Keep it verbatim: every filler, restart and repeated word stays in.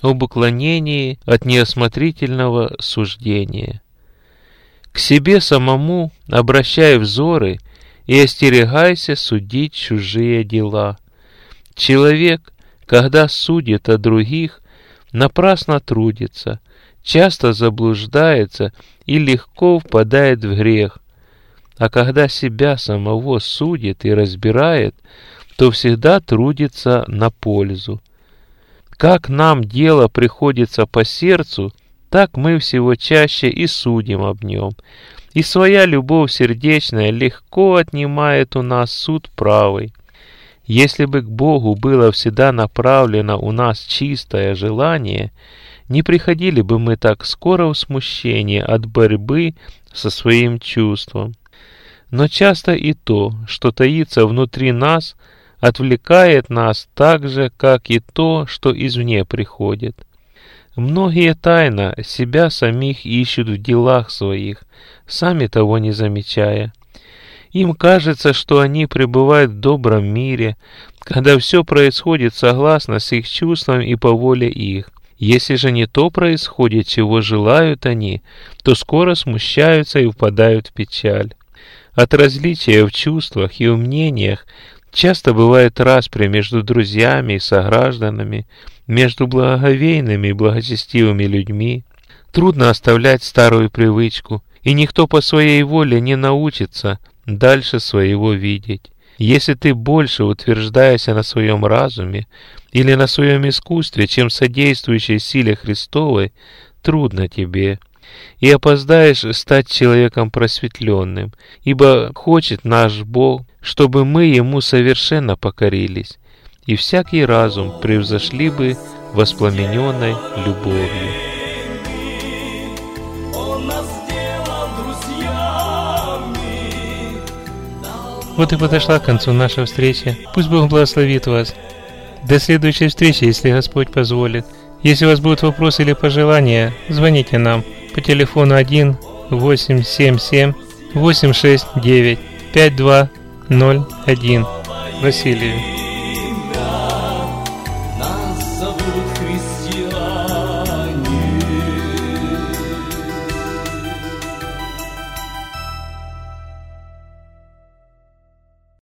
об уклонении от неосмотрительного суждения. К себе самому обращай взоры и остерегайся судить чужие дела. Человек, когда судит о других, напрасно трудится, часто заблуждается и легко впадает в грех. А когда себя самого судит и разбирает, то всегда трудится на пользу. Как нам дело приходится по сердцу, так мы всего чаще и судим об нем. И своя любовь сердечная легко отнимает у нас суд правый. Если бы к Богу было всегда направлено у нас чистое желание, не приходили бы мы так скоро в смущение от борьбы со своим чувством. Но часто и то, что таится внутри нас, отвлекает нас так же, как и то, что извне приходит. Многие тайно себя самих ищут в делах своих, сами того не замечая. Им кажется, что они пребывают в добром мире, когда все происходит согласно с их чувством и по воле их. Если же не то происходит, чего желают они, то скоро смущаются и впадают в печаль. От различия в чувствах и в мнениях часто бывает распри между друзьями и согражданами, между благоговейными и благочестивыми людьми. Трудно оставлять старую привычку, и никто по своей воле не научится дальше своего видеть. Если ты больше утверждаешься на своем разуме или на своем искусстве, чем содействующей силе Христовой, трудно тебе, и опоздаешь стать человеком просветленным, ибо хочет наш Бог, чтобы мы Ему совершенно покорились, и всякий разум превзошли бы воспламененной любовью. Вот и подошла к концу наша встреча. Пусть Бог благословит вас. До следующей встречи, если Господь позволит. Если у вас будут вопросы или пожелания, звоните нам по телефону один восемь семь семь восемь шесть девять пять два ноль один. Василию. Нас зовут христиане.